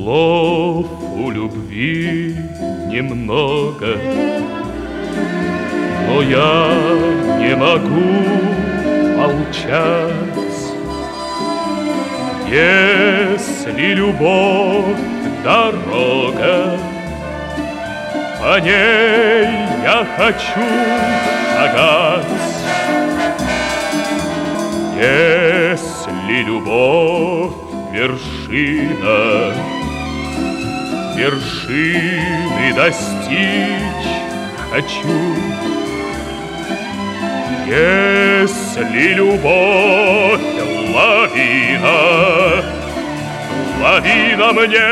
Слов у любви немного, но я не могу молчать. Если любовь дорога, по ней я хочу шагать. Если любовь вершина, вершины достичь хочу. Если любовь лавина, лавина мне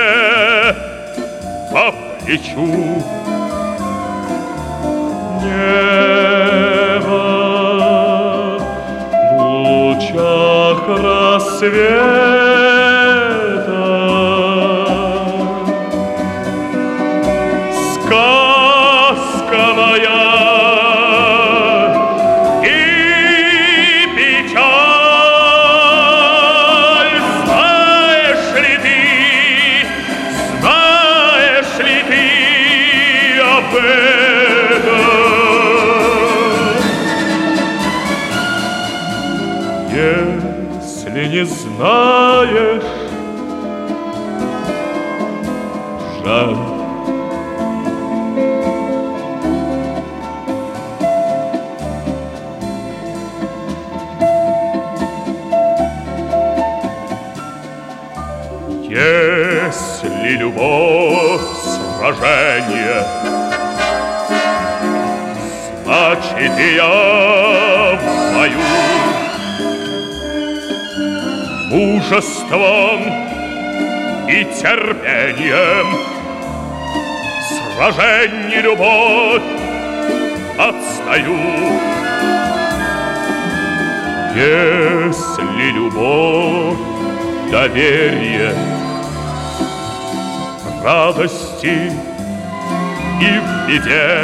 по плечу. Небо в лучах рассвета, сказка моя и печаль. Знаешь ли ты об этом? Если не знаешь, жаль. Если любовь сражение, значит, и я в бою. Мужеством и терпением сраженье любовь отстаю. Если любовь доверие, радости и в беде,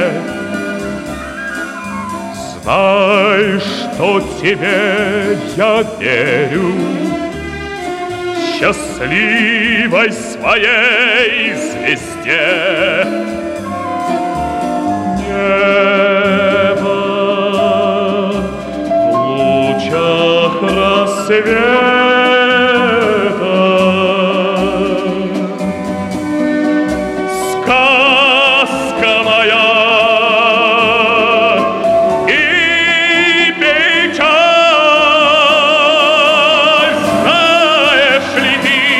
знай, что тебе я верю, счастливой своей звезде. Небо в лучах рассвета, сказка моя и печаль. Знаешь ли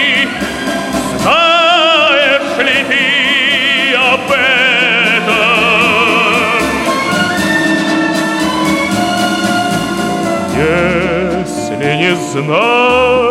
ты об этом? Если не знаешь,